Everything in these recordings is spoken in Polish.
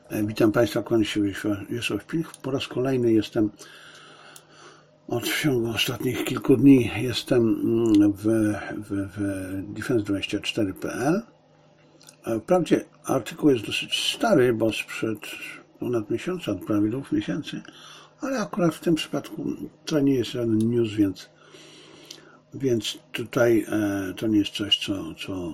Witam Państwa, kłaniam się Wiesław Pilch. Po raz kolejny jestem, w ciągu ostatnich kilku dni jestem w defense24.pl. Wprawdzie artykuł jest dosyć stary, bo sprzed ponad miesiąca, prawie 2 miesięcy, ale akurat w tym przypadku to nie jest żaden news, więc tutaj to nie jest coś, co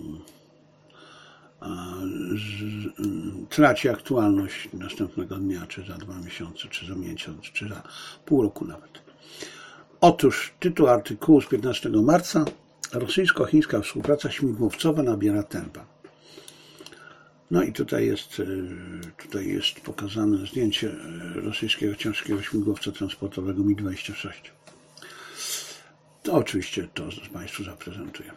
traci aktualność następnego dnia, czy za 2 miesiące, czy za miesiąc, czy za pół roku nawet. Otóż tytuł artykułu z 15 marca: rosyjsko-chińska współpraca śmigłowcowa nabiera tempa. No i tutaj jest pokazane zdjęcie rosyjskiego ciężkiego śmigłowca transportowego Mi-26. To oczywiście to Państwu zaprezentuję.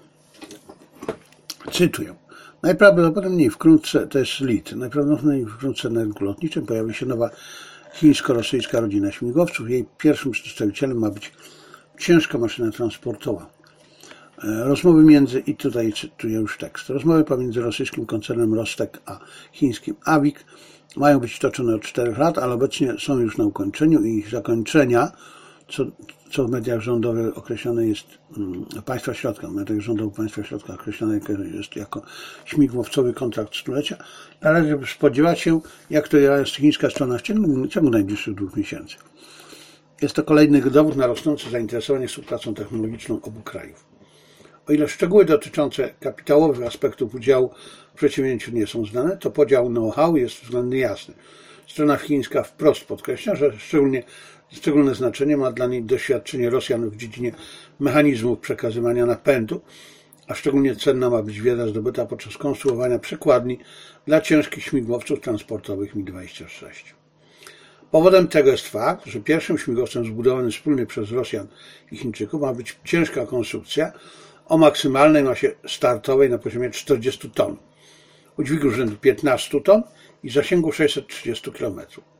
Cytuję. Najprawdopodobniej wkrótce, to jest LIT, najprawdopodobniej wkrótce na rynku lotniczym pojawi się nowa chińsko-rosyjska rodzina śmigłowców. Jej pierwszym przedstawicielem ma być ciężka maszyna transportowa. Rozmowy i tutaj cytuję już tekst, rozmowy pomiędzy rosyjskim koncernem Rostek a chińskim Avic mają być toczone od 4 lat, ale obecnie są już na ukończeniu i ich zakończenia, co w mediach rządowych określone jest państwa środka, w mediach rządowych państwa środka określone jest jako śmigłowcowy kontrakt stulecia. Należy spodziewać się, jak to jest chińska strona w ciągu najbliższych 2 miesięcy. Jest to kolejny dowód na rosnące zainteresowanie współpracą technologiczną obu krajów. O ile szczegóły dotyczące kapitałowych aspektów udziału w przedsięwzięciu nie są znane, to podział know-how jest względnie jasny. Strona chińska wprost podkreśla, że szczególne znaczenie ma dla niej doświadczenie Rosjan w dziedzinie mechanizmów przekazywania napędu, a szczególnie cenna ma być wiedza zdobyta podczas konstruowania przekładni dla ciężkich śmigłowców transportowych Mi-26. Powodem tego jest fakt, że pierwszym śmigłowcem zbudowanym wspólnie przez Rosjan i Chińczyków ma być ciężka konstrukcja o maksymalnej masie startowej na poziomie 40 ton, udźwigu rzędu 15 ton i zasięgu 630 km.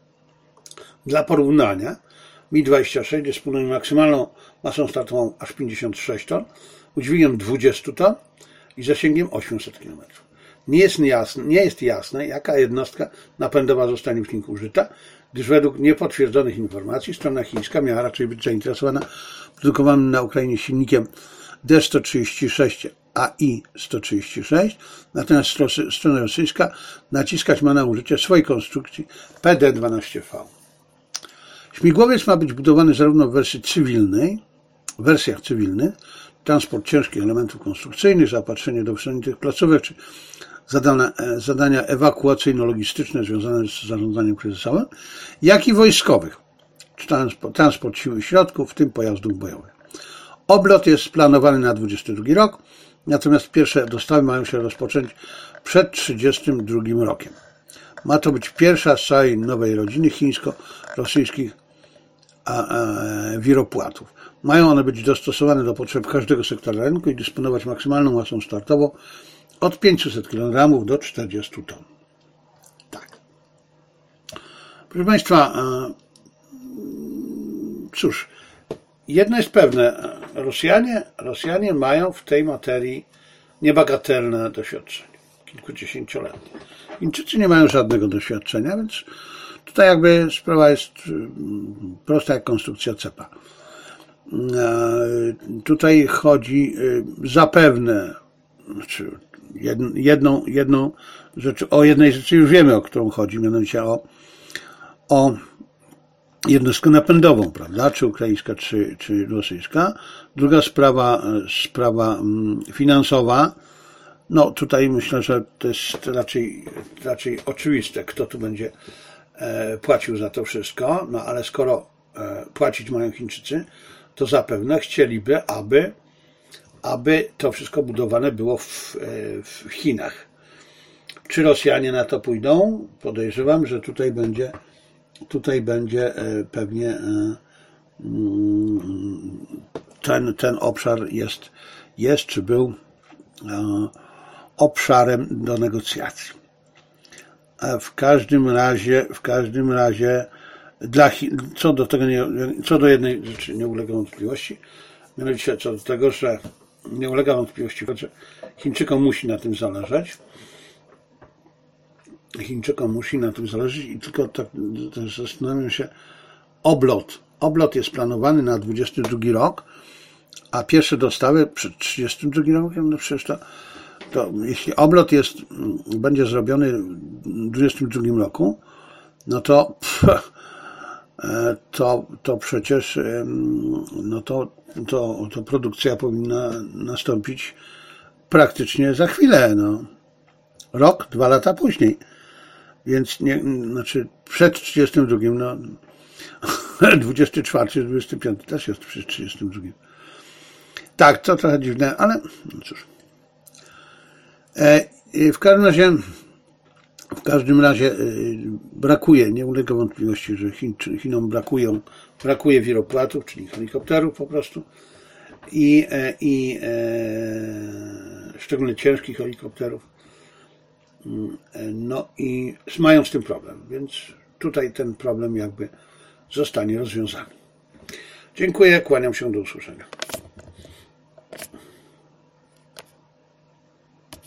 Dla porównania, Mi-26 dysponuje maksymalną masą startową aż 56 ton, udźwigiem 20 ton i zasięgiem 800 km. Nie jest jasne, jaka jednostka napędowa zostanie w nim użyta, gdyż według niepotwierdzonych informacji strona chińska miała raczej być zainteresowana produkowanym na Ukrainie silnikiem D136 AI-136, natomiast strona rosyjska naciskać ma na użycie swojej konstrukcji PD-12V. Śmigłowiec ma być budowany zarówno w wersjach cywilnych, transport ciężkich elementów konstrukcyjnych, zaopatrzenie do wyśmienitych placówek, czy zadania ewakuacyjno-logistyczne związane z zarządzaniem kryzysowym, jak i wojskowych, czy transport sił i środków, w tym pojazdów bojowych. Oblot jest planowany na 2022 rok, natomiast pierwsze dostawy mają się rozpocząć przed 2032 rokiem. Ma to być pierwsza z całej nowej rodziny chińsko-rosyjskich wiropłatów. Mają one być dostosowane do potrzeb każdego sektora rynku i dysponować maksymalną masą startową od 500 kg do 40 ton. Tak. Proszę Państwa, cóż, jedno jest pewne, Rosjanie mają w tej materii niebagatelne doświadczenie, kilkudziesięcioletnie. Chińczycy nie mają żadnego doświadczenia, więc tutaj jakby sprawa jest prosta jak konstrukcja cepa. Tutaj chodzi zapewne, o jednej rzeczy już wiemy, o którą chodzi, mianowicie o jednostkę napędową, prawda, czy ukraińska, czy rosyjska. Druga sprawa finansowa. No tutaj myślę, że to jest raczej oczywiste, kto tu będzie płacił za to wszystko, no ale skoro płacić mają Chińczycy, to zapewne chcieliby, aby to wszystko budowane było w Chinach. Czy Rosjanie na to pójdą? Podejrzewam, że tutaj będzie pewnie ten obszar jest czy był obszarem do negocjacji. W każdym razie co do jednej rzeczy nie ulega wątpliwości, mianowicie co do tego, że nie ulega wątpliwości, że Chińczykom musi na tym zależeć, Chińczykom musi na tym zależeć i tylko tak zastanawiam się, oblot jest planowany na 22 rok, a pierwsze dostawy przed 32 rokiem, no przecież to jeśli oblot będzie zrobiony w 22 roku, no to przecież no to produkcja powinna nastąpić praktycznie za chwilę, no. Rok, 2 lata później. Więc znaczy przed 32, no 24, 25 też jest przed 32. Tak, to trochę dziwne, ale no cóż. W każdym razie brakuje, nie ulega wątpliwości, że Chinom brakuje wiropłatów, czyli helikopterów po prostu i szczególnie ciężkich helikopterów. No i mają z tym problem, więc tutaj ten problem jakby zostanie rozwiązany. Dziękuję, kłaniam się, do usłyszenia.